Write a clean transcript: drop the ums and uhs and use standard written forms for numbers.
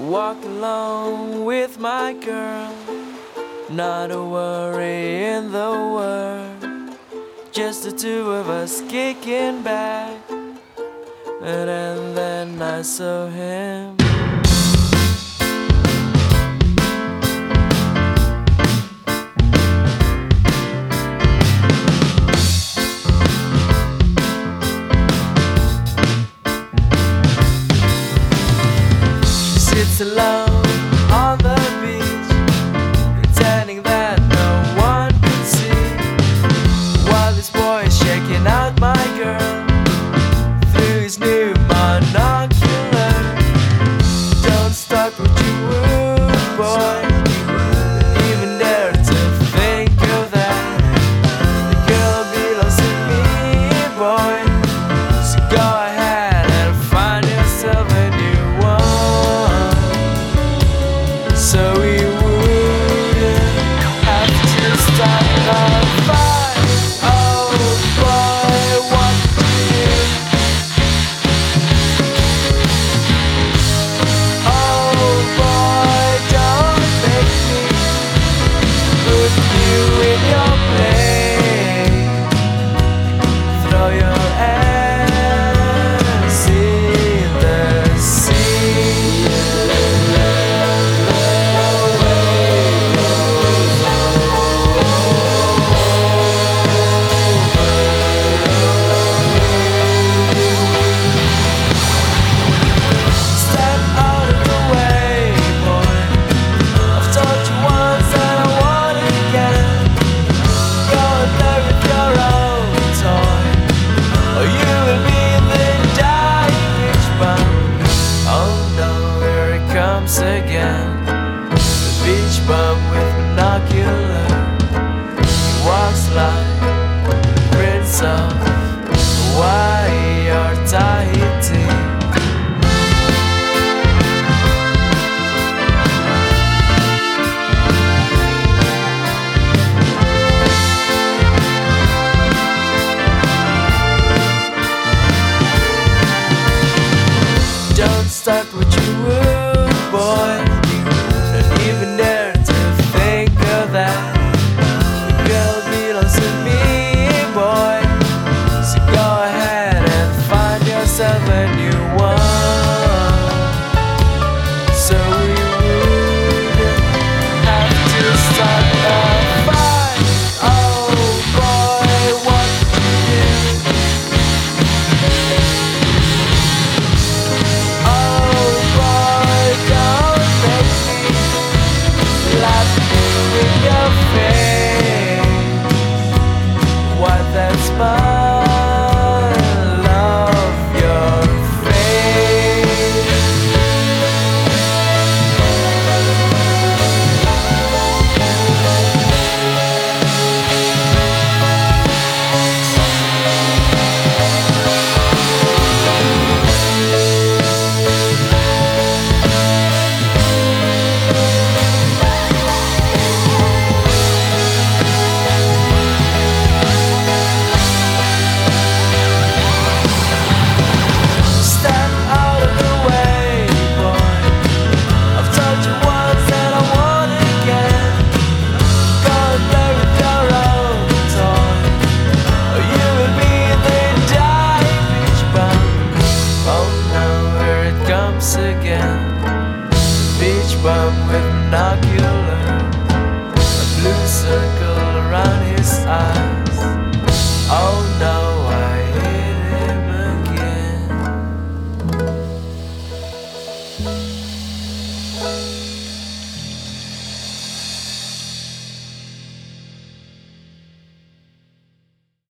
walk alone with my girl, not a worry in the world, just the two of us kicking back. And then I saw him. Sits alone on the beach, pretending that no one could see, while this boy is checking out my girl through his new monocular. Don't start what you would, boy, even dare to think of that. The girl belongs to me, boy, so go ahead and find yourself a new one. So we wouldn't have to start the fight. Oh boy, what to do? Oh boy, don't make me put you in your place. Throw your ass in the sea. Step out of the way, boy. I've told you once and I want it again. Go and play with your own toy, or you will be the dying rich bum. Oh no, here it comes again. The beach bum with binocular. He walks like the prince of Hawaii or Tahiti. Don't start what you would, boy, don't even dare to think of that. The girl belongs to me, boy, so go ahead and find yourself a new one. So we wouldn't have to start the fight. Oh boy, what to do? Oh boy, don't make me laugh in your face. What that smile of your face. Step out of the way, boy. I've told you once and I want it again. Go and play with your own toy, or you will be the dying beach bum. Oh no, here it comes again. The beach bum with binocular, a blue circle around his eye.